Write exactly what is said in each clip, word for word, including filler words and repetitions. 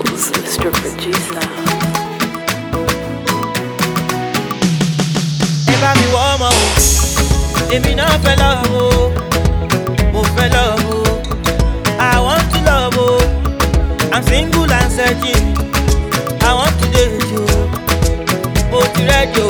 Levels, Mister Producer. Ẹ bá mi wọ́ ọmọ o, èmi náà fẹ́ love o, mo fẹ́ love o, I want to love o, I'm single and searching, I want to date you, mo ti ready o,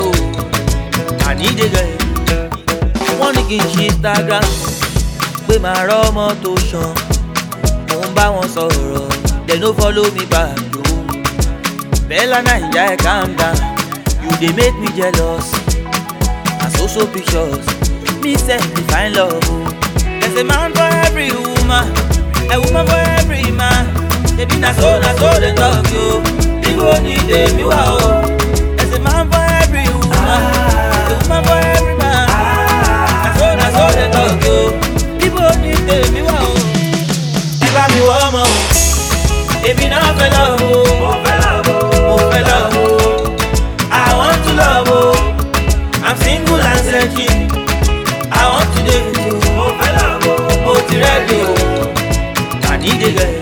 I need a girl. Wọ́n ní kí n ṣe Instagram, pé màá rọ́ ọmọ tó ṣan, mo ń bá wọn sọ̀rọ̀, they no follow me back o. Bella Naija, calm down, you dey make me jealous. So so pictures, me send me find love. There's a man for every woman, a woman for every man. Baby na so na so they talk you. People need them, you are. There's a man for every woman, a woman for every man. Na so na so they talk you. People need them, you are. Ever me woman, baby na fẹ́ love o, mo fẹ́ love o, mo fẹ́ love o. I want to love o. I'm single and searching, I want to date you. Mo fẹ́ love o, mo ti ready o, I need a girl.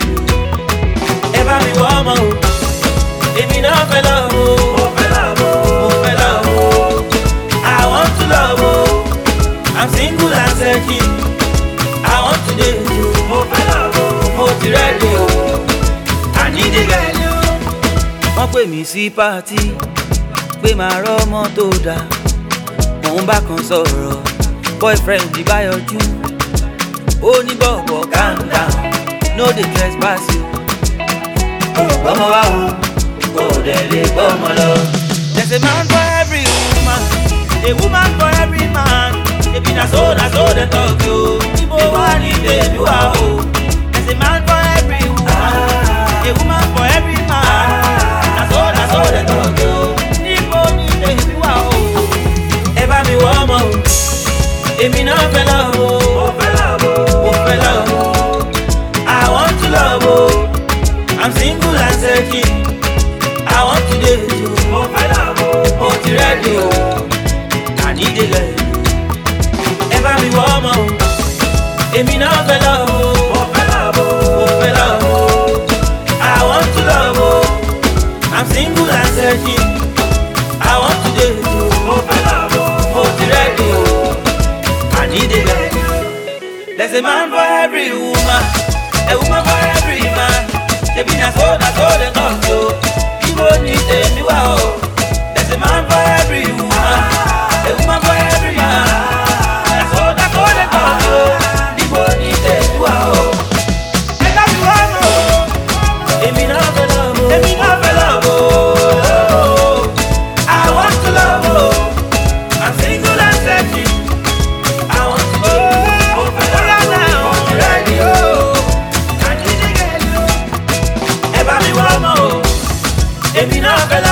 Ẹ bá mi wọ́ ọmọ o, èmi náà fẹ́ love o, mo fẹ́ love o, mo fẹ́ love o. I want to love o, I'm single and searching, I want to date you. Mo fẹ́ love o, mo ti ready o, I need a girl. Wọ́n pè mí sí pàtí, pé màá rọ́ ọmọ tó dáa. Mo ń bá kan sọ̀rọ̀, boyfriend di bá yọjú. Ó ní bọ̀bọ̀ calm down, no dey trespass you. Ọmọ wa wo, kò dẹ̀ lè gbọ́mọ lọ. There's a man for every woman, a woman for every man. Ebi na so na so dey talk yo, ibo wa ni baby wa o. There's a man for every woman, a woman for every man. Na so na so dey talk yo, ibo ni baby wa o. Ẹ bá mi wọ́ ọmọ o, èmi náà fẹ́ love o, mo fẹ́ love o, mo fẹ́ love o. I want to love o, I'm single and searching, I want to date you. Mo fẹ́ love o, mo ti ready o, I need a girl. Ẹ bá mi wọ́ ọmọ o, èmi náà fẹ́ love o, mo fẹ́ love o, mo fẹ́ love o. I want to love o, I'm single and searching, I want to date you. Mo fẹ́ love o, mo ti ready o, I need a girl. There's a man for every woman, a woman for every man. Baby na so na so they talk yo, people need them, you are o. There's a man for every woman, a woman for every man. Na so na so they talk yo, people need them, you are o. Ẹ ká mi wá mọ̀ o, èmi náà fẹ́ love o, èmi náà fẹ́ love o. I want to love o, I'm single and searching, I want to do it. Mo fẹ́ love o, mo ti ready o, I need a girl. Ẹ bá mi wọ́ ọmọ o, èmi náà fẹ́ love o.